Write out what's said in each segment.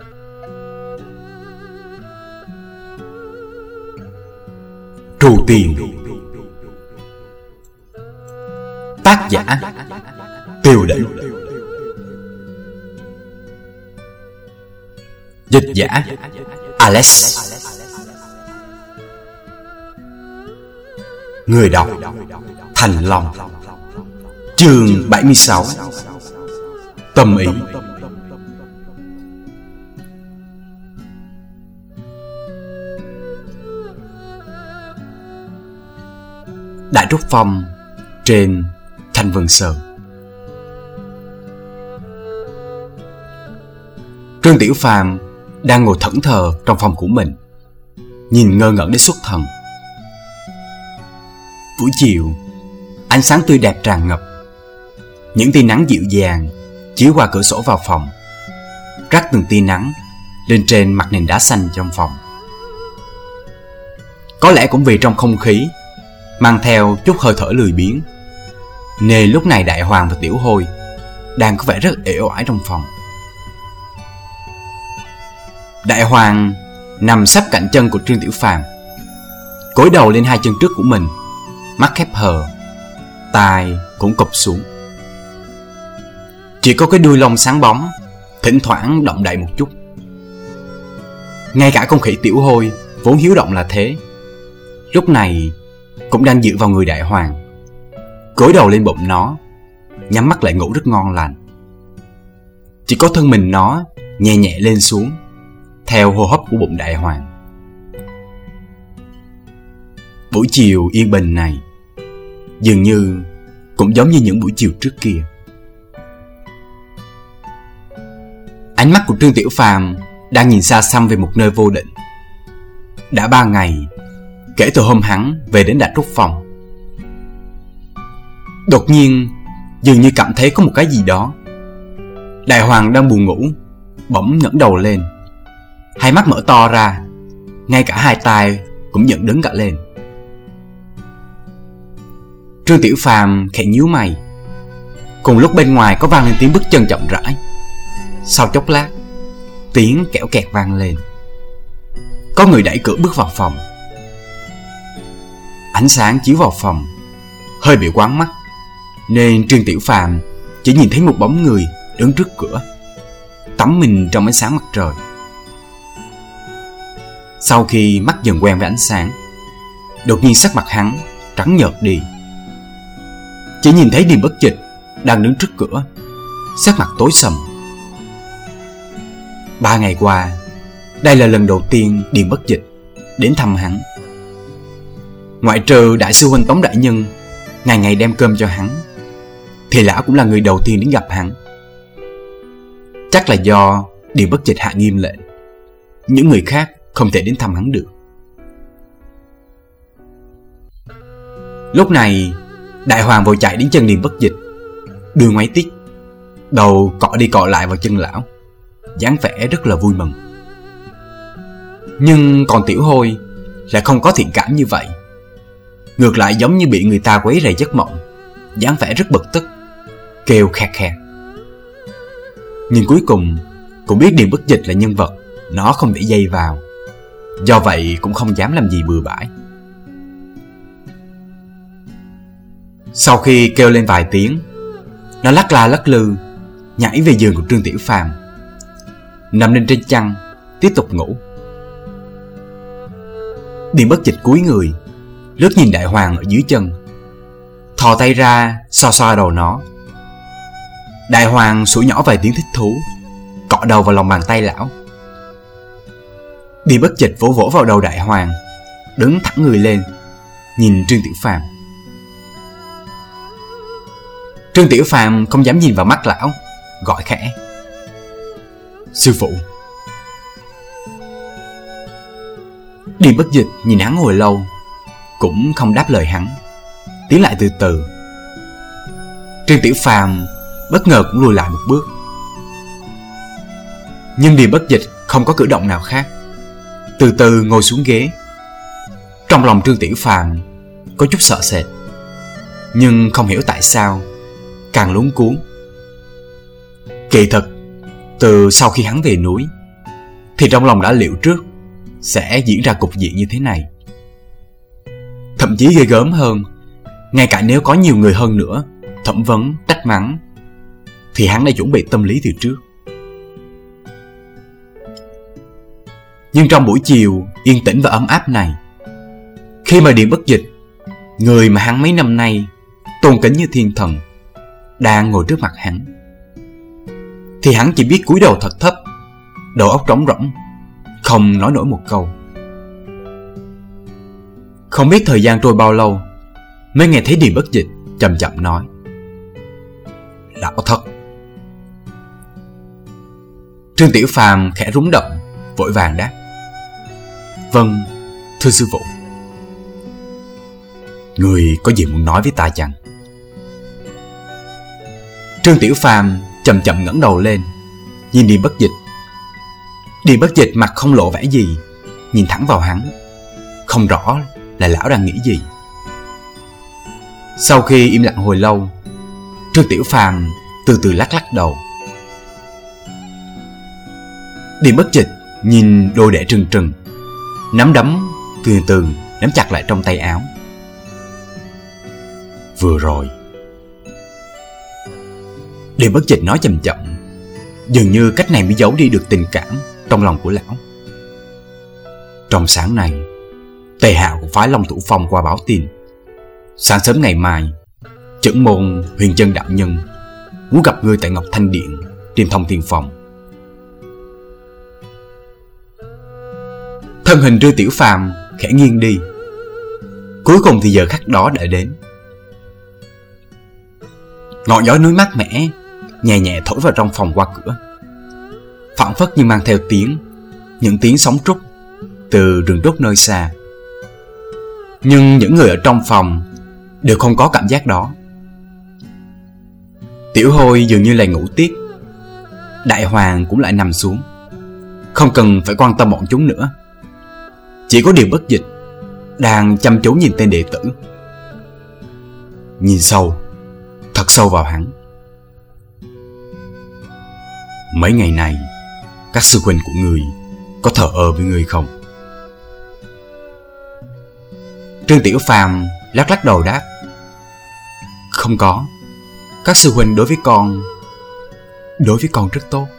Trù Tiền. Tác giả Tiêu Định. Dịch giả Alex. Người đọc Thành Long. Chương 76. Tâm ý. Đại Trúc Phong trên Thanh Vân Sơn. Trương Tiểu Phàm đang ngồi thẫn thờ trong phòng của mình, nhìn ngơ ngẩn đến xuất thần. Buổi chiều, ánh sáng tươi đẹp tràn ngập. Những tia nắng dịu dàng chiếu qua cửa sổ vào phòng, rắc từng tia nắng lên trên mặt nền đá xanh trong phòng. Có lẽ cũng vì trong không khí mang theo chút hơi thở lười biếng, nên lúc này Đại Hoàng và Tiểu Hôi đang có vẻ rất uể oải trong phòng. Đại Hoàng nằm sắp cạnh chân của Trương Tiểu Phàm, gối đầu lên hai chân trước của mình, mắt khép hờ, tai cũng cụp xuống. Chỉ có cái đuôi lông sáng bóng thỉnh thoảng động đậy một chút. Ngay cả con khỉ Tiểu Hôi vốn hiếu động là thế, lúc này cũng đang dựa vào người Đại Hoàng, gối đầu lên bụng nó, nhắm mắt lại ngủ rất ngon lành. Chỉ có thân mình nó nhẹ nhẹ lên xuống theo hô hấp của bụng Đại Hoàng. Buổi chiều yên bình này dường như cũng giống như những buổi chiều trước kia. Ánh mắt của Trương Tiểu Phàm đang nhìn xa xăm về một nơi vô định. Đã 3 ngày kể từ hôm hắn về đến Đại Trúc Phong. Đột nhiên dường như cảm thấy có một cái gì đó. Đại Hoàng đang buồn ngủ bỗng ngẩng đầu lên, hai mắt mở to ra, ngay cả hai tai cũng dựng đứng cả lên. Trương Tiểu Phàm khẽ nhíu mày. Cùng lúc bên ngoài có vang lên tiếng bước chân chậm rãi. Sau chốc lát, tiếng kẽo kẹt vang lên. Có người đẩy cửa bước vào phòng. Ánh sáng chiếu vào phòng hơi bị quáng mắt, nên Trương Tiểu Phàm chỉ nhìn thấy một bóng người đứng trước cửa, tắm mình trong ánh sáng mặt trời. Sau khi mắt dần quen với ánh sáng, đột nhiên sắc mặt hắn trắng nhợt đi. Chỉ nhìn thấy Điềm Bất Dịch đang đứng trước cửa, sắc mặt tối sầm. 3 ngày qua, đây là lần đầu tiên Điềm Bất Dịch đến thăm hắn. Ngoại trừ đại sư huynh Tống đại nhân ngày ngày đem cơm cho hắn, thì lão cũng là người đầu tiên đến gặp hắn. Chắc là do Điềm Bất Dịch hạ nghiêm lệnh, những người khác không thể đến thăm hắn được. Lúc này Đại Hoàng vội chạy đến chân Điềm Bất Dịch, đưa ngoáy tít, đầu cọ đi cọ lại vào chân lão, dáng vẻ rất là vui mừng. Nhưng còn Tiểu Hôi lại không có thiện cảm như vậy, ngược lại giống như bị người ta quấy rầy giấc mộng, dáng vẻ rất bực tức, kêu khạc khạc. Nhưng cuối cùng cũng biết Điềm Bất Dịch là nhân vật nó không để dây vào, do vậy cũng không dám làm gì bừa bãi. Sau khi kêu lên vài tiếng, nó lắc la lắc lư nhảy về giường của Trương Tiểu Phàm, nằm lên trên chăn tiếp tục ngủ. Điềm Bất Dịch cúi người lướt nhìn Đại Hoàng ở dưới chân, thò tay ra xoa xoa đầu nó. Đại Hoàng sủa nhỏ vài tiếng thích thú, cọ đầu vào lòng bàn tay lão. Điềm Bất Dịch vỗ vỗ vào đầu Đại Hoàng, đứng thẳng người lên nhìn Trương Tiểu Phàm. Trương Tiểu Phàm không dám nhìn vào mắt lão, gọi khẽ: "Sư phụ." Điềm Bất Dịch nhìn hắn hồi lâu, cũng không đáp lời hắn, tiến lại từ từ. Trương Tiểu Phàm bất ngờ cũng lùi lại một bước. Nhưng Điềm Bất Dịch không có cử động nào khác, từ từ ngồi xuống ghế. Trong lòng Trương Tiểu Phàm có chút sợ sệt, nhưng không hiểu tại sao càng luống cuống. Kỳ thực, từ sau khi hắn về núi, thì trong lòng đã liệu trước sẽ diễn ra cục diện như thế này. Thậm chí ghê gớm hơn, ngay cả nếu có nhiều người hơn nữa thẩm vấn, trách mắng, thì hắn đã chuẩn bị tâm lý từ trước. Nhưng trong buổi chiều yên tĩnh và ấm áp này, khi mà Điền Bất Dịch, người mà hắn mấy năm nay tôn kính như thiên thần, đang ngồi trước mặt hắn, thì hắn chỉ biết cúi đầu thật thấp, đầu óc trống rỗng, không nói nổi một câu. Không biết thời gian trôi bao lâu, mới nghe thấy Điền Bất Dịch chậm chậm nói: "Lão Thất." Trương Tiểu Phàm khẽ rúng động, vội vàng đáp: "Vâng, thưa sư phụ." "Người có gì muốn nói với ta chăng?" Trương Tiểu Phàm chậm chậm ngẩng đầu lên, nhìn Điền Bất Dịch. Điền Bất Dịch mặt không lộ vẻ gì, nhìn thẳng vào hắn, không rõ là lão đang nghĩ gì. Sau khi im lặng hồi lâu, Trương Tiểu Phàm từ từ lắc lắc đầu. Điền Bất Dịch nhìn đôi đẻ trừng trừng, nắm đấm từ từ nắm chặt lại trong tay áo. "Vừa rồi," Điền Bất Dịch nói chậm chậm, dường như cách này mới giấu đi được tình cảm trong lòng của lão. "Trong sáng nay, Tề Hạo của phái Long Thủ Phong qua báo tin, sáng sớm ngày mai, trưởng môn Huyền Chân đạo nhân muốn gặp ngươi tại Ngọc Thanh Điện trên Thông Thiên Phòng." Thân hình Trương Tiểu Phàm khẽ nghiêng đi. Cuối cùng thì giờ khắc đó đã đến. Ngọn gió núi mát mẻ nhẹ nhẹ thổi vào trong phòng qua cửa, phảng phất như mang theo những tiếng sóng trúc từ rừng trúc nơi xa. Nhưng những người ở trong phòng đều không có cảm giác đó. Tiểu Hôi dường như lại ngủ tiếp. Đại Hoàng cũng lại nằm xuống, không cần phải quan tâm bọn chúng nữa. Chỉ có Điền Bất Dịch đang chăm chú nhìn tên đệ tử, nhìn sâu, thật sâu vào hắn. "Mấy ngày này, các sư huynh của ngươi có thờ ơ với ngươi không?" Trương Tiểu Phàm lắc lắc đầu đáp: "Không có. Các sư huynh đối với con rất tốt."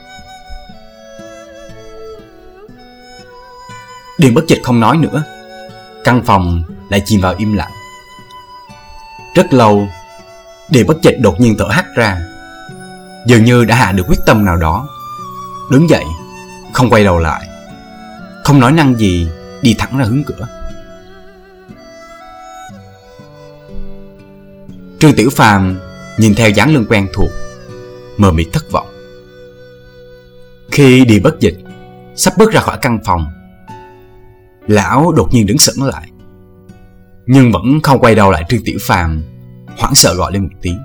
Điền Bất Dịch không nói nữa. Căn phòng lại chìm vào im lặng. Rất lâu, Điền Bất Dịch đột nhiên thở hắt ra, dường như đã hạ được quyết tâm nào đó. Đứng dậy, không quay đầu lại, không nói năng gì, đi thẳng ra hướng cửa. Trương Tiểu Phàm nhìn theo dáng lưng quen thuộc, mờ mịt thất vọng. Khi Điền Bất Dịch sắp bước ra khỏi căn phòng, lão đột nhiên đứng sững lại, nhưng vẫn không quay đầu lại. Trương Tiểu Phàm hoảng sợ gọi lên một tiếng: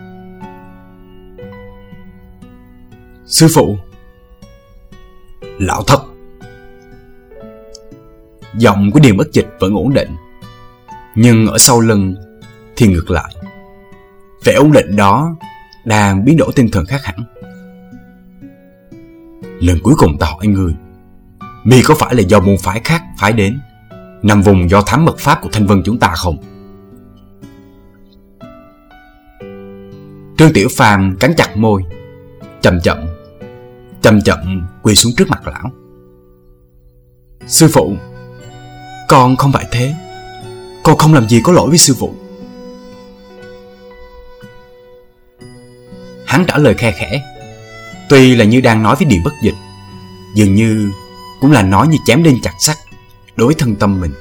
"Sư phụ!" "Lão Thất!" Giọng của Điền Bất Dịch vẫn ổn định, nhưng ở sau lưng thì ngược lại, vẻ ổn định đó đang biến đổi tinh thần khác hẳn. "Lần cuối cùng ta hỏi ngươi, mi có phải là do môn phái khác phái đến, nằm vùng do thám mật pháp của Thanh Vân chúng ta không?" Trương Tiểu Phàm cắn chặt môi, chậm chậm quỳ xuống trước mặt lão. "Sư phụ, con không phải thế. Con không làm gì có lỗi với sư phụ." Hắn trả lời khe khẽ, tuy là như đang nói với Điền Bất Dịch, dường như cũng là nói như chém đinh chặt sắt đối với thân tâm mình.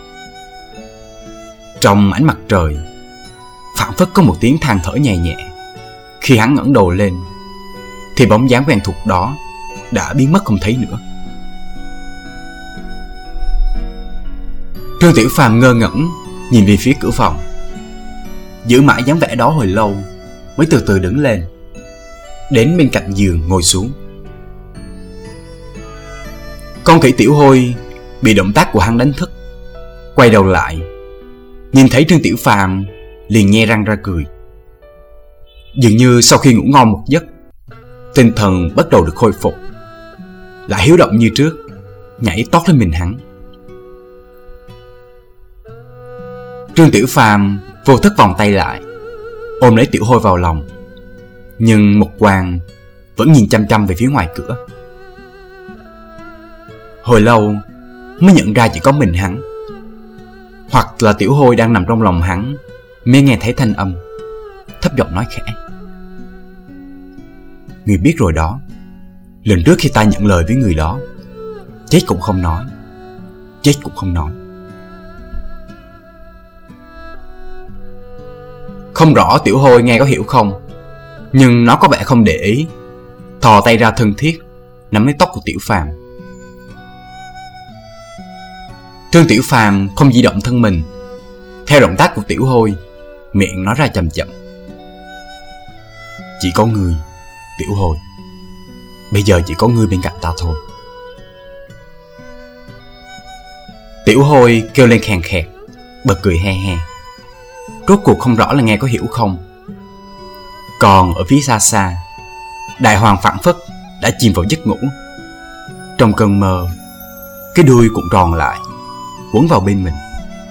Trong ánh mặt trời, phảng phất có một tiếng than thở nhẹ nhẹ. Khi hắn ngẩng đầu lên, thì bóng dáng quen thuộc đó đã biến mất không thấy nữa. Trương Tiểu Phàm ngơ ngẩn nhìn về phía cửa phòng, giữ mãi dáng vẻ đó hồi lâu, mới từ từ đứng lên, đến bên cạnh giường ngồi xuống. Con khỉ Tiểu Hôi bị động tác của hắn đánh thức, quay đầu lại, nhìn thấy Trương Tiểu Phàm liền nhe răng ra cười. Dường như sau khi ngủ ngon một giấc, tinh thần bắt đầu được khôi phục. lại hiếu động như trước, nhảy tót lên mình hắn. Trương Tiểu Phàm vô thức vòng tay lại, ôm lấy Tiểu Hôi vào lòng, nhưng Mục Quang vẫn nhìn chăm chăm về phía ngoài cửa. Hồi lâu mới nhận ra chỉ có mình hắn, hoặc là Tiểu Hôi đang nằm trong lòng hắn, mới nghe thấy thanh âm thấp giọng nói khẽ: "Người biết rồi đó, lần trước khi ta nhận lời với người đó, chết cũng không nói, chết cũng không nói." Không rõ Tiểu Hôi nghe có hiểu không, nhưng nó có vẻ không để ý, thò tay ra thân thiết nắm lấy tóc của Tiểu Phàm. Trương Tiểu Phàm không di động thân mình, theo động tác của Tiểu Hôi, miệng nói ra chậm chậm: "Chỉ có ngươi, Tiểu Hôi. Bây giờ chỉ có ngươi bên cạnh ta thôi." Tiểu Hôi kêu lên khàn khẹt, bật cười he he. Rốt cuộc không rõ là nghe có hiểu không. Còn ở phía xa xa, Đại Hoàng phảng phất đã chìm vào giấc ngủ. Trong cơn mơ, cái đuôi cũng tròn lại, quấn vào bên mình.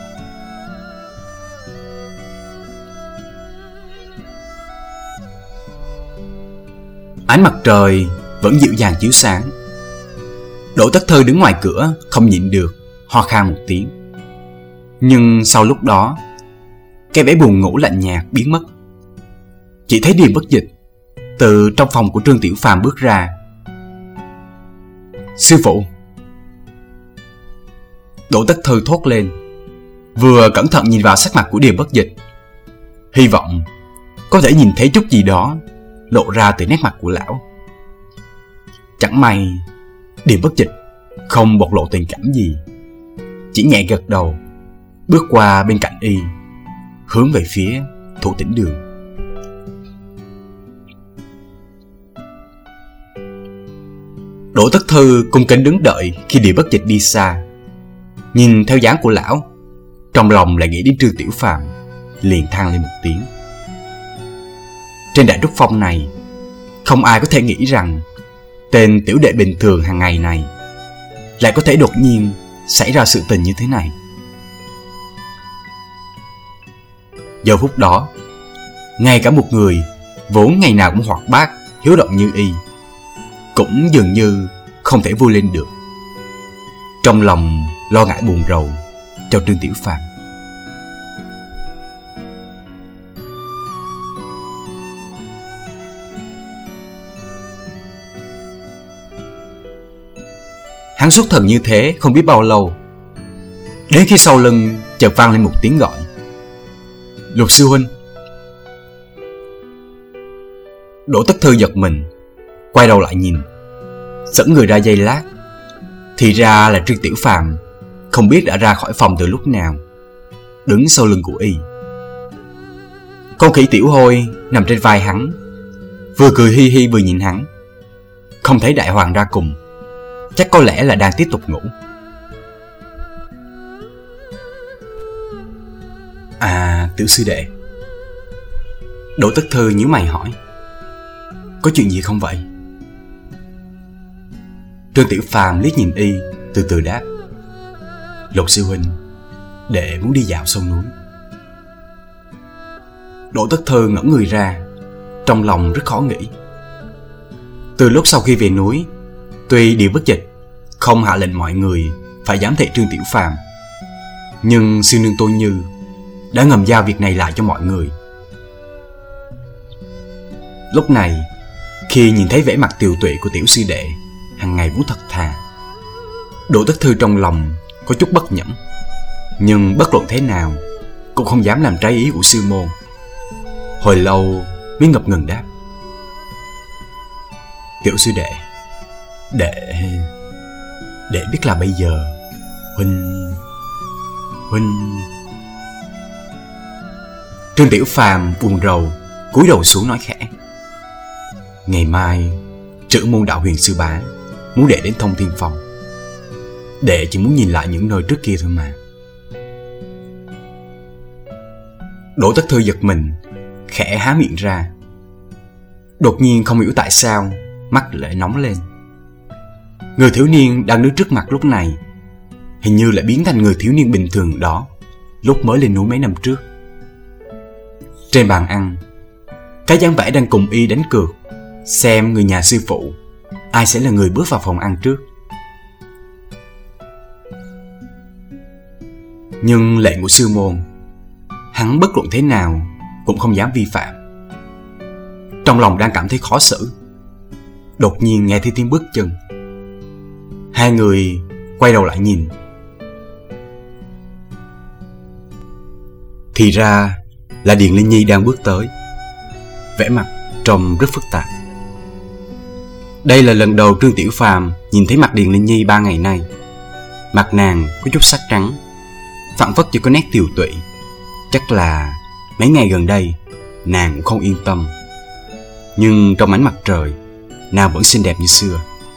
Ánh mặt trời vẫn dịu dàng chiếu sáng. Đỗ Tất Thư đứng ngoài cửa không nhịn được ho khan một tiếng. Nhưng sau lúc đó, cái vẻ buồn ngủ lạnh nhạt biến mất. Chỉ thấy Điềm Bất Dịch từ trong phòng của Trương Tiểu Phàm bước ra. "Sư phụ!" Đỗ Tất Thư thốt lên, vừa cẩn thận nhìn vào sắc mặt của Điềm Bất Dịch, hy vọng có thể nhìn thấy chút gì đó lộ ra từ nét mặt của lão. Chẳng may Điềm Bất Dịch không bộc lộ tình cảm gì, chỉ nhẹ gật đầu, bước qua bên cạnh y, hướng về phía Thủ Tĩnh Đường. Đỗ Tất Thư cung kính đứng đợi khi Điềm Bất Dịch đi xa. Nhìn theo dáng của lão, trong lòng lại nghĩ đến Trương Tiểu Phàm, liền than lên một tiếng. Trên Đại Trúc Phong này, không ai có thể nghĩ rằng tên tiểu đệ bình thường hàng ngày này lại có thể đột nhiên xảy ra sự tình như thế này. Giờ phút đó, ngay cả một người vốn ngày nào cũng hoạt bát, hiếu động như y, cũng dường như không thể vui lên được. Trong lòng lo ngại buồn rầu cho Trương Tiểu Phàm. Hắn xuất thần như thế không biết bao lâu, đến khi sau lưng chợt vang lên một tiếng gọi: "Lục sư huynh!" Đỗ Tất Thư giật mình, quay đầu lại nhìn, sững người ra giây lát, thì ra là Trương Tiểu Phàm không biết đã ra khỏi phòng từ lúc nào, đứng sau lưng của y. Con khỉ Tiểu Hôi nằm trên vai hắn, vừa cười hi hi vừa nhìn hắn. Không thấy Đại Hoàng ra cùng, chắc có lẽ là đang tiếp tục ngủ. "À, Tiểu sư đệ." Đỗ Tất Thư nhíu mày hỏi: "Có chuyện gì không vậy?" Trương Tiểu Phàm liếc nhìn y, từ từ đáp: "Lục sư huynh, đệ muốn đi dạo sông núi." Đỗ Tất Thư ngẩn người ra, trong lòng rất khó nghĩ. Từ lúc sau khi về núi, tuy Điềm Bất Dịch không hạ lệnh mọi người phải giám thị Trương Tiểu Phàm, nhưng sư nương Tô Như đã ngầm giao việc này lại cho mọi người. Lúc này, khi nhìn thấy vẻ mặt tiều tụy của tiểu sư đệ hàng ngày vốn thật thà, Đỗ Tất Thư trong lòng có chút bất nhẫn, nhưng bất luận thế nào cũng không dám làm trái ý của sư môn. Hồi lâu mới ngập ngừng đáp: "Tiểu sư đệ, đệ biết là bây giờ huynh..." Trương Tiểu Phàm buồn rầu cúi đầu xuống nói khẽ: "Ngày mai trưởng môn đạo huyền sư bá muốn đệ đến Thông Thiên Phong. Đệ chỉ muốn nhìn lại những nơi trước kia thôi mà." Đỗ Tất Thư giật mình, khẽ há miệng ra. Đột nhiên không hiểu tại sao mắt lại nóng lên. người thiếu niên đang đứng trước mặt lúc này hình như lại biến thành người thiếu niên bình thường đó lúc mới lên núi mấy năm trước. Trên bàn ăn, cái dáng vẻ đang cùng y đánh cược xem người nhà sư phụ ai sẽ là người bước vào phòng ăn trước. Nhưng lệnh của sư môn, hắn bất luận thế nào cũng không dám vi phạm. Trong lòng đang cảm thấy khó xử, đột nhiên nghe thấy tiếng bước chân. Hai người quay đầu lại nhìn. Thì ra là Điền Linh Nhi đang bước tới, vẻ mặt trông rất phức tạp. Đây là lần đầu Trương Tiểu Phàm nhìn thấy mặt Điền Linh Nhi 3 ngày nay. Mặt nàng có chút sắc trắng, phảng phất chỉ có nét tiều tụy. Chắc là mấy ngày gần đây nàng cũng không yên tâm. Nhưng trong ánh mặt trời, nàng vẫn xinh đẹp như xưa.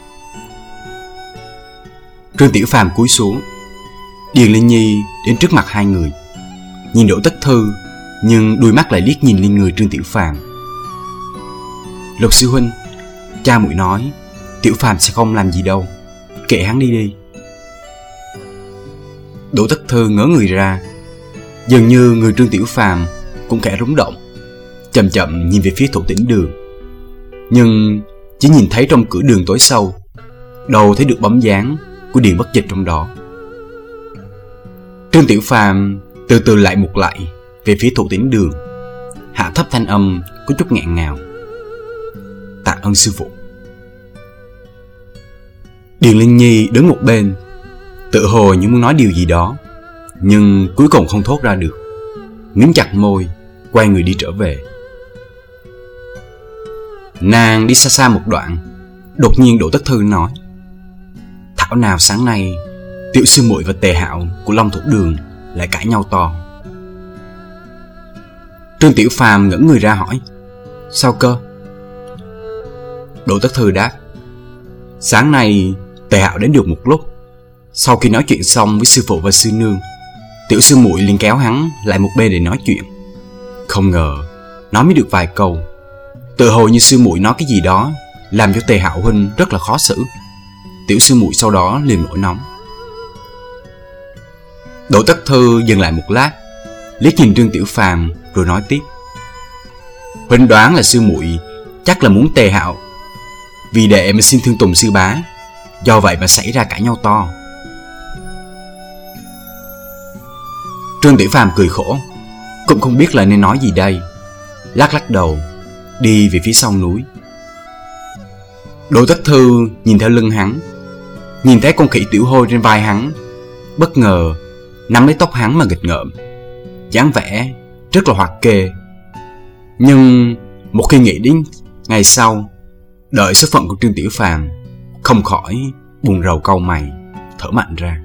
Trương Tiểu Phàm cúi xuống. Điền Linh Nhi đến trước mặt hai người, nhìn Đỗ Tất Thư, nhưng đôi mắt lại liếc nhìn lên người Trương Tiểu Phàm. Lục sư huynh, cha muội nói Tiểu Phàm sẽ không làm gì đâu, kệ hắn đi. Đỗ Tất Thư ngớ người ra, dường như người Trương Tiểu Phàm cũng khẽ rúng động, chậm chậm nhìn về phía Thủ Tĩnh Đường, nhưng chỉ nhìn thấy trong cửa đường tối sâu, đâu thấy được bóng dáng của Điền Bất Dịch trong đó. Trương Tiểu Phàm từ từ lại một lạy về phía Thủ Tĩnh Đường, hạ thấp thanh âm có chút nghẹn ngào: Tạ ơn sư phụ. Điền Linh Nhi đứng một bên, tự hồ như muốn nói điều gì đó, nhưng cuối cùng không thốt ra được, mím chặt môi, quay người đi trở về. Nàng đi xa xa một đoạn, đột nhiên Đỗ Tất Thư nói: Thảo nào sáng nay Tiểu sư muội và Tề Hạo của Long Thủ Đường lại cãi nhau to. Trương Tiểu Phàm ngẩng người ra hỏi: Sao cơ? Đỗ Tất Thư đáp: Sáng nay Tề Hạo đến được một lúc, sau khi nói chuyện xong với sư phụ và sư nương, Tiểu sư muội liền kéo hắn lại một bên để nói chuyện. Không ngờ nói mới được vài câu, tự hồ như sư muội nói cái gì đó làm cho Tề Hạo huynh rất là khó xử. Tiểu sư muội sau đó liền nổi nóng. Đỗ Tất Thư dừng lại một lát, liếc nhìn Trương Tiểu Phàm rồi nói tiếp: Huynh đoán là sư muội chắc là muốn Tề Hạo vì đệ mà xin thương tùng sư bá, do vậy mà xảy ra cãi nhau to. Trương Tiểu Phàm cười khổ, cũng không biết là nên nói gì đây, lắc lắc đầu đi về phía sau núi. Đỗ Tất Thư nhìn theo lưng hắn, nhìn thấy con khỉ tiểu hôi trên vai hắn, bất ngờ nắm lấy tóc hắn mà nghịch ngợm, dáng vẻ rất là hoạt kê. Nhưng một khi nghĩ đến ngày sau đợi số phận của Trương Tiểu Phàm, không khỏi buồn rầu cau mày, thở mạnh ra.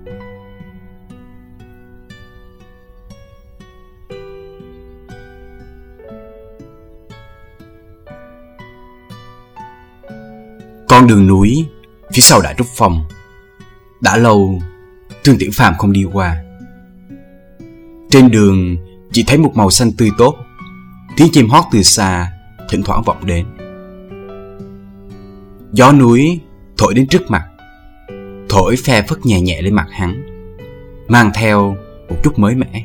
Con đường núi phía sau Đại Trúc Phong, đã lâu Trương Tiểu Phàm không đi qua. Trên đường chỉ thấy một màu xanh tươi tốt, tiếng chim hót từ xa thỉnh thoảng vọng đến. Gió núi thổi đến trước mặt, thổi phe phất nhẹ nhẹ lên mặt hắn, mang theo một chút mới mẻ.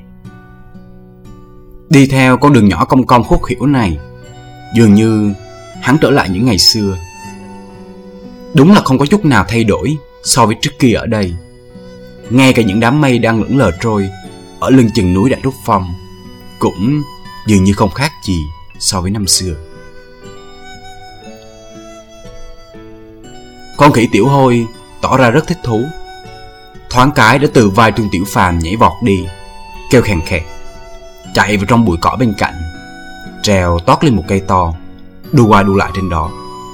Đi theo con đường nhỏ cong cong khúc khuỷu này, dường như hắn trở lại những ngày xưa. Đúng là không có chút nào thay đổi so với trước kia ở đây. Ngay cả những đám mây đang lững lờ trôi ở lưng chừng núi Đại Trúc Phong cũng dường như không khác gì so với năm xưa. Con khỉ tiểu hôi tỏ ra rất thích thú, thoáng cái đã từ vai Trương Tiểu Phàm nhảy vọt đi, kêu khèn khẹt, chạy vào trong bụi cỏ bên cạnh, trèo tót lên một cây to, đu qua đu lại trên đó.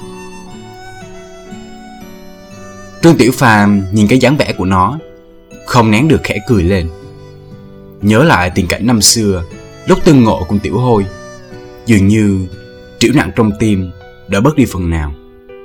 Trương Tiểu Phàm nhìn cái dáng vẻ của nó, không nén được khẽ cười lên. Nhớ lại tình cảnh năm xưa lúc tương ngộ cùng tiểu hôi, dường như trĩu nặng trong tim đã bớt đi phần nào.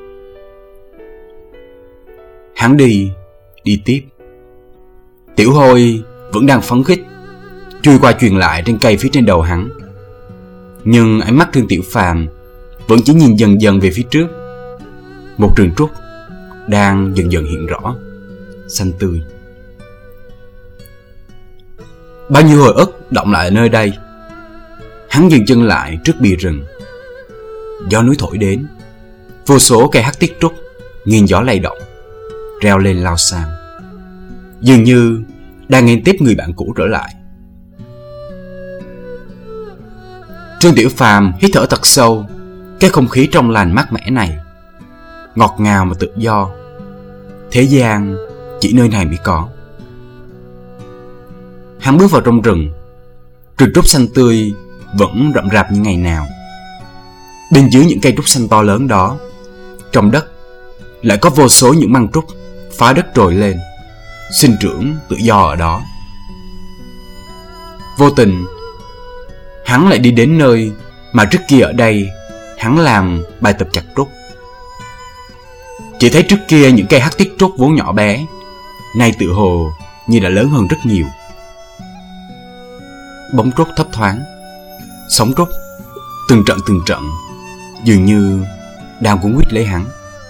Hắn đi tiếp. Tiểu hôi vẫn đang phấn khích, chui qua truyền lại trên cây phía trên đầu hắn. Nhưng ánh mắt Trương Tiểu Phàm vẫn chỉ nhìn dần dần về phía trước. Một rừng trúc, đang dần dần hiện rõ, xanh tươi. Bao nhiêu hồi ức động lại ở nơi đây. Hắn dừng chân lại trước bìa rừng. Gió núi thổi đến, vô số cây hắc tiết trúc nghiêng gió lay động, reo lên lao xao, dường như đang nghênh tiếp người bạn cũ trở lại. Trương Tiểu Phàm hít thở thật sâu cái không khí trong lành mát mẻ này, ngọt ngào mà tự do. Thế gian chỉ nơi này mới có. Hắn bước vào trong rừng. Rừng trúc xanh tươi vẫn rậm rạp như ngày nào. Bên dưới những cây trúc xanh to lớn đó, trong đất lại có vô số những măng trúc phá đất trồi lên, sinh trưởng tự do ở đó. Vô tình, hắn lại đi đến nơi mà trước kia ở đây hắn làm bài tập chặt trúc. Chỉ thấy trước kia những cây hắc tiết trúc vốn nhỏ bé, nay tự hồ như đã lớn hơn rất nhiều. Bóng trúc thấp thoáng, sóng trúc từng trận dường như đang cuốn quýt lấy hắn.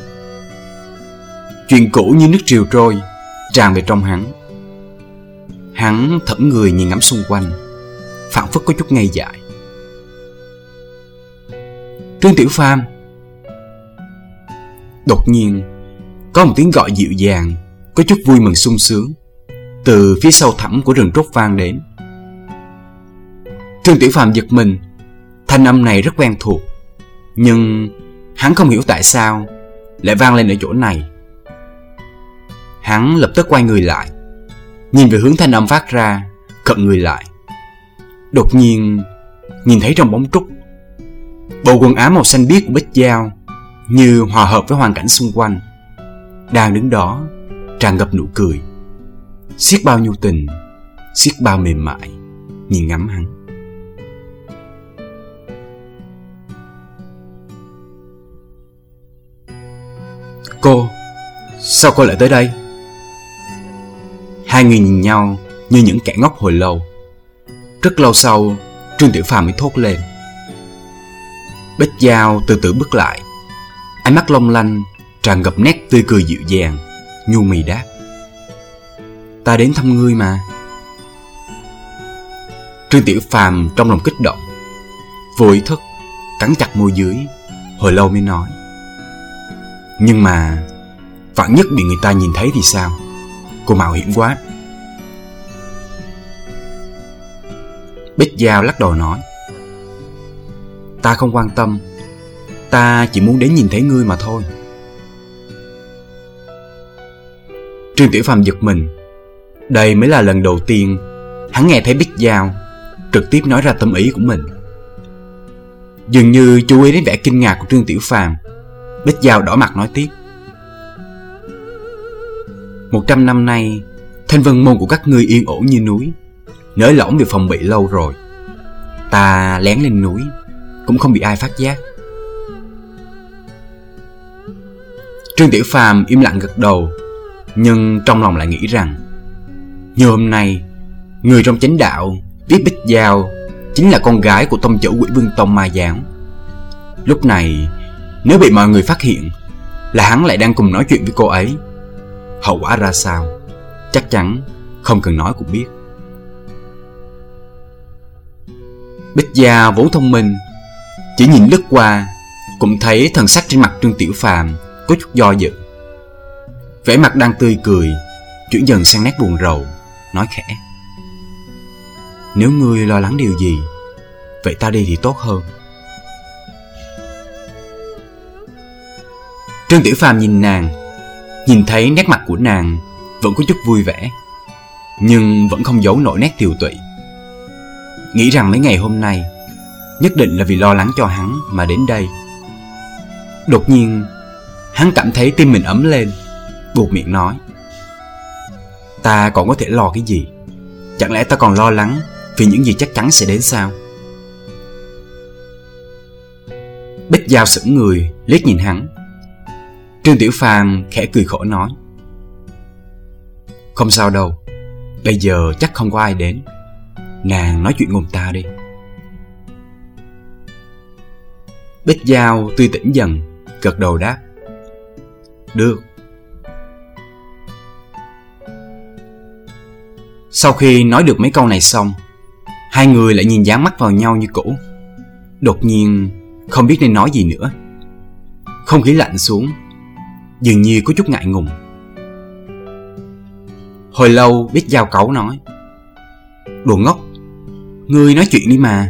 Chuyện cũ như nước triều trôi tràn về trong hắn. Hắn thẫn người nhìn ngắm xung quanh, phảng phất có chút ngây dại. Trương Tiểu Phàm. Đột nhiên có một tiếng gọi dịu dàng, có chút vui mừng sung sướng từ phía sâu thẳm của rừng trúc vang đến. Trương Tiểu Phàm giật mình. Thanh âm này rất quen thuộc, nhưng hắn không hiểu tại sao lại vang lên ở chỗ này. Hắn lập tức quay người lại, nhìn về hướng thanh âm phát ra, khựng người lại. Đột nhiên nhìn thấy trong bóng trúc, bộ quần áo màu xanh biếc của Bích Giao như hòa hợp với hoàn cảnh xung quanh, đang đứng đó tràn ngập nụ cười, xiết bao nhu tình, xiết bao mềm mại nhìn ngắm hắn. Cô, sao cô lại tới đây? Hai người nhìn nhau như những kẻ ngốc hồi lâu. Rất lâu sau, Trương Tiểu Phàm mới thốt lên. Bích Giao từ từ bước lại, ánh mắt long lanh tràn ngập nét tươi cười dịu dàng, nhu mì đáp. Ta đến thăm ngươi mà. Trương Tiểu Phàm trong lòng kích động, vô ý thức cắn chặt môi dưới, hồi lâu mới nói. Nhưng mà vạn nhất bị người ta nhìn thấy thì sao? Cô mạo hiểm quá. Bích Giao lắc đầu nói. Ta không quan tâm, ta chỉ muốn đến nhìn thấy ngươi mà thôi. Trương Tiểu Phàm giật mình. Đây mới là lần đầu tiên hắn nghe thấy Bích Giao trực tiếp nói ra tâm ý của mình. Dường như chú ý đến vẻ kinh ngạc của Trương Tiểu Phàm, Bích Giao đỏ mặt nói tiếp. 100 năm nay, Thanh Vân Môn của các ngươi yên ổn như núi, nới lỏng việc phòng bị lâu rồi. Ta lén lên núi cũng không bị ai phát giác. Trương Tiểu Phàm im lặng gật đầu, nhưng trong lòng lại nghĩ rằng như hôm nay, người trong chánh đạo biết Bích Giao chính là con gái của tông chủ Quỷ Vương Tông Ma Giáo. Lúc này nếu bị mọi người phát hiện là hắn lại đang cùng nói chuyện với cô ấy, hậu quả ra sao chắc chắn không cần nói cũng biết. Bích Giao vốn thông minh, chỉ nhìn lướt qua cũng thấy thần sắc trên mặt Trương Tiểu Phàm có chút do dự. Vẻ mặt đang tươi cười chuyển dần sang nét buồn rầu, nói khẽ. Nếu ngươi lo lắng điều gì, vậy ta đi thì tốt hơn. Trương Tiểu Phàm nhìn nàng, nhìn thấy nét mặt của nàng vẫn có chút vui vẻ, nhưng vẫn không giấu nổi nét tiều tụy. Nghĩ rằng mấy ngày hôm nay nhất định là vì lo lắng cho hắn mà đến đây. Đột nhiên hắn cảm thấy tim mình ấm lên, buột miệng nói. Ta còn có thể lo cái gì? Chẳng lẽ ta còn lo lắng vì những gì chắc chắn sẽ đến sao? Bích Giao sững người liếc nhìn hắn. Trương Tiểu Phàm khẽ cười khổ nói. Không sao đâu, bây giờ chắc không có ai đến. Nàng nói chuyện cùng ta đi. Bích Giao tươi tỉnh dần, gật đầu đáp. Được, Sau khi nói được mấy câu này xong, hai người lại nhìn dán mắt vào nhau như cũ. Đột nhiên không biết nên nói gì nữa. Không khí lạnh xuống, dường như có chút ngại ngùng. Hồi lâu Bích Giao cáu nói: "Đồ ngốc, ngươi nói chuyện đi mà."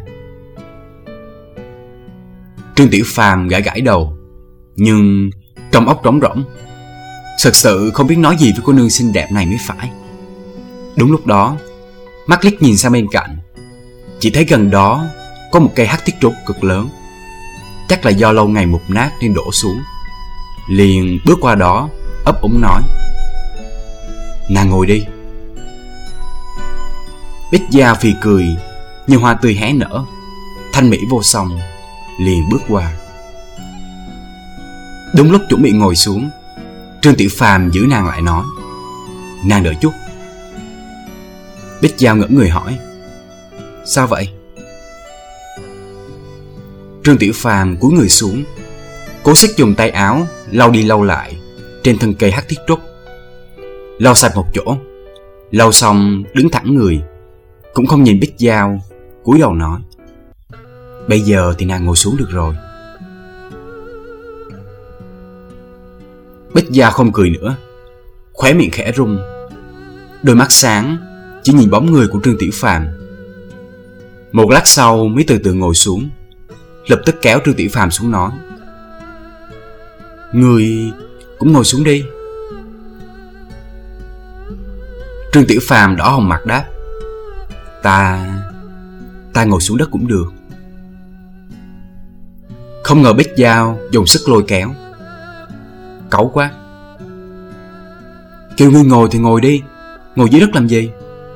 Trương Tiểu Phàm gãi gãi đầu, nhưng trong óc trống rỗng, thực sự không biết nói gì với cô nương xinh đẹp này mới phải. Đúng lúc đó, mắt liếc nhìn sang bên cạnh, chỉ thấy gần đó có một cây hắc thiết trúc cực lớn, chắc là do lâu ngày mục nát nên đổ xuống. Liền bước qua đó, ấp úng nói: "Nàng ngồi đi." Bích Giao phì cười như hoa tươi hé nở, thanh mỹ vô song, liền bước qua. Đúng lúc chuẩn bị ngồi xuống, Trương Tiểu Phàm giữ nàng lại nói: "Nàng đợi chút." Bích Giao ngẩn người hỏi: "Sao vậy?" Trương Tiểu Phàm cúi người xuống, cố sức dùng tay áo lau đi lau lại trên thân cây hắc thiết trúc. Lau sạch một chỗ, lau xong đứng thẳng người, cũng không nhìn Bích Giao, cúi đầu nói: "Bây giờ thì nàng ngồi xuống được rồi." Bích Giao không cười nữa, khóe miệng khẽ rung, đôi mắt sáng chỉ nhìn bóng người của Trương Tiểu Phàm. Một lát sau mới từ từ ngồi xuống, lập tức kéo Trương Tiểu Phàm xuống nói: "Ngươi cũng ngồi xuống đi." Trương Tiểu Phàm đỏ hồng mặt đáp: Ta ngồi xuống đất cũng được." Không ngờ Bích Giao dùng sức lôi kéo. Cáu quá: "Kêu ngươi ngồi thì ngồi đi, ngồi dưới đất làm gì?"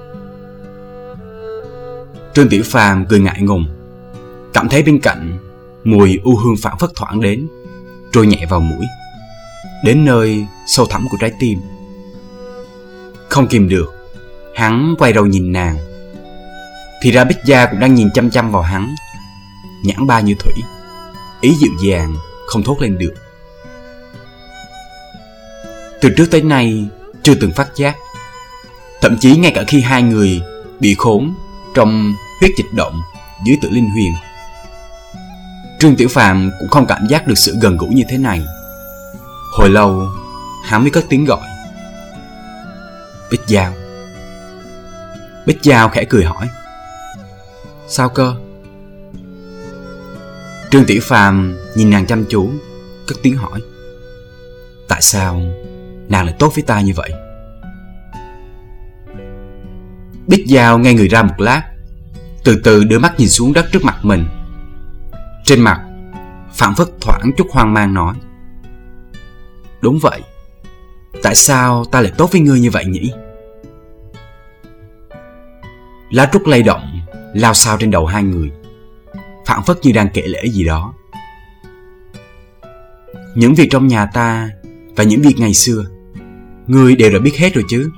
Trương Tiểu Phàm cười ngại ngùng, cảm thấy bên cạnh mùi u hương phảng phất thoảng đến, trôi nhẹ vào mũi, đến nơi sâu thẳm của trái tim. Không kìm được, hắn quay đầu nhìn nàng. Thì ra Bích Giao cũng đang nhìn chăm chăm vào hắn, nhãn ba như thủy, ý dịu dàng không thốt lên được. Từ trước tới nay chưa từng phát giác, thậm chí ngay cả khi hai người bị khốn trong huyết dịch động dưới Tử Linh Huyền, Trương Tiểu Phàm cũng không cảm giác được sự gần gũi như thế này. Hồi lâu hắn mới cất tiếng gọi: "Bích Giao." Bích Giao khẽ cười hỏi: "Sao cơ?" Trương Tiểu Phàm nhìn nàng chăm chú, cất tiếng hỏi: "Tại sao nàng lại tốt với ta như vậy?" Bích Giao ngay người ra một lát, từ từ đưa mắt nhìn xuống đất trước mặt mình. Trên mặt phảng phất thoảng chút hoang mang nói: "Đúng vậy, tại sao ta lại tốt với ngươi như vậy nhỉ?" Lá trúc lay động lao xao trên đầu hai người, phảng phất như đang kể lể gì đó. "Những việc trong nhà ta và những việc ngày xưa, ngươi đều đã biết hết rồi chứ?"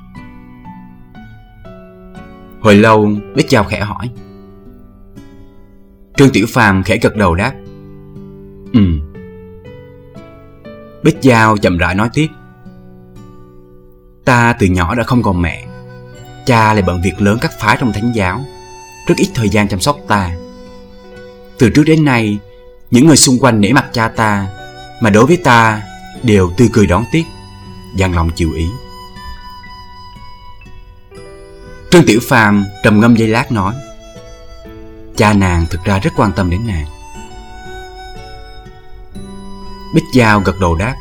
Hồi lâu Bích Giao khẽ hỏi. Trương Tiểu Phàm khẽ gật đầu đáp: Bích Giao chậm rãi nói tiếp: "Ta từ nhỏ đã không còn mẹ, cha lại bận việc lớn các phái trong thánh giáo, rất ít thời gian chăm sóc ta. Từ trước đến nay, những người xung quanh nể mặt cha ta, mà đối với ta đều tươi cười đón tiếp, dang lòng chịu ý." Trương Tiểu Phàm trầm ngâm giây lát nói: "Cha nàng thực ra rất quan tâm đến nàng." Bích Giao gật đầu đáp: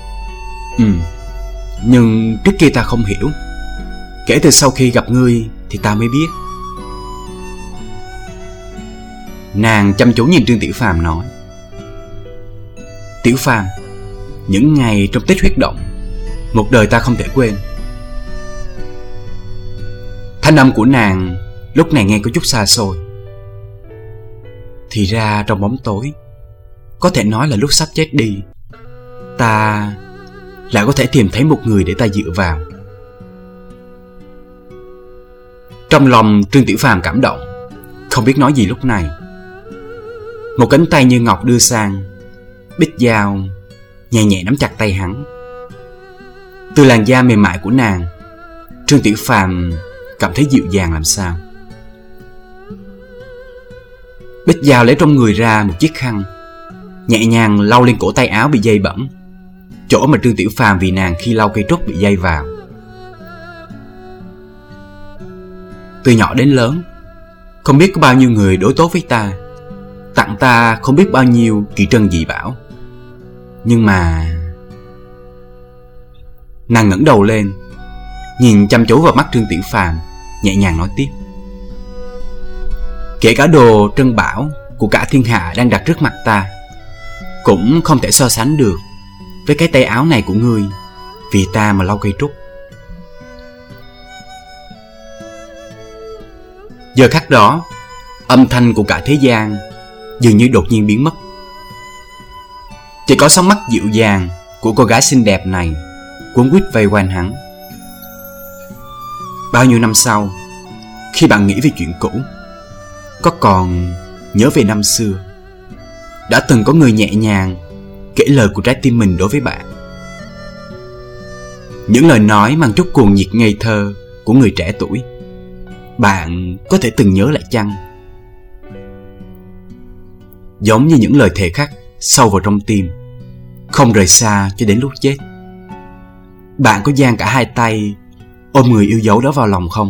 Nhưng trước kia ta không hiểu, kể từ sau khi gặp ngươi thì ta mới biết." Nàng chăm chú nhìn Trương Tiểu Phàm nói: "Tiểu Phàm, những ngày trong Tích Huyết Động, một đời ta không thể quên." Thanh âm của nàng lúc này nghe có chút xa xôi. Thì ra trong bóng tối, có thể nói là lúc sắp chết đi, ta lại có thể tìm thấy một người để ta dựa vào. Trong lòng Trương Tiểu Phàm cảm động, không biết nói gì lúc này. Một cánh tay như ngọc đưa sang, Bích Giao nhẹ nhẹ nắm chặt tay hắn. Từ làn da mềm mại của nàng, Trương Tiểu Phàm cảm thấy dịu dàng làm sao. Bích Giao lấy trong người ra một chiếc khăn, nhẹ nhàng lau lên cổ tay áo bị dây bẩn, chỗ mà Trương Tiểu Phàm vì nàng khi lau cây trúc bị dây vào. Từ nhỏ đến lớn, không biết có bao nhiêu người đối tốt với ta, tặng ta không biết bao nhiêu kỳ trân dị bảo. Nhưng mà... Nàng ngẩng đầu lên, nhìn chăm chú vào mắt Trương Tiểu Phàm, nhẹ nhàng nói tiếp: kể cả đồ trân bảo của cả thiên hạ đang đặt trước mặt ta, cũng không thể so sánh được với cái tay áo này của ngươi, vì ta mà lau cây trúc. Giờ khắc đó, âm thanh của cả thế gian dường như đột nhiên biến mất. Chỉ có sóng mắt dịu dàng của cô gái xinh đẹp này cuốn quýt vây quanh hắn. Bao nhiêu năm sau, khi bạn nghĩ về chuyện cũ, có còn nhớ về năm xưa, đã từng có người nhẹ nhàng kể lời của trái tim mình đối với bạn. Những lời nói mang chút cuồng nhiệt ngây thơ của người trẻ tuổi, bạn có thể từng nhớ lại chăng? Giống như những lời thề khắc sâu vào trong tim, không rời xa cho đến lúc chết. Bạn có dang cả hai tay ôm người yêu dấu đó vào lòng không?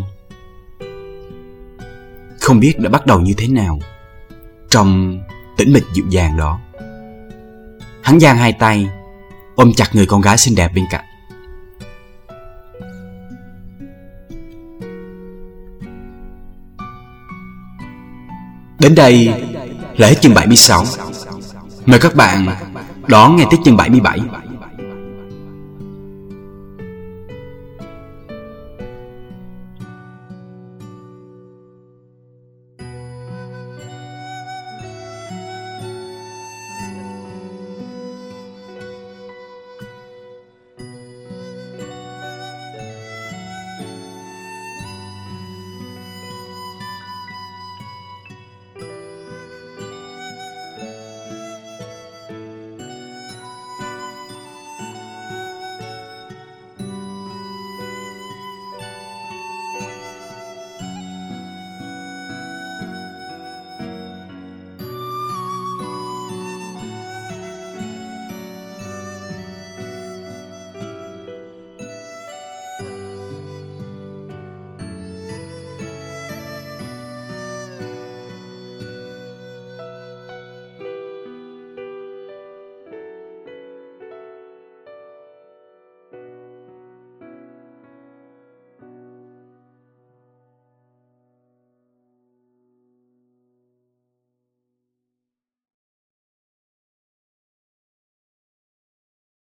Không biết đã bắt đầu như thế nào. Trong tĩnh mịch dịu dàng đó, hắn dang hai tay ôm chặt người con gái xinh đẹp bên cạnh. Đến đây là hết chương 76. Mời các bạn đón nghe tiếp chương 77.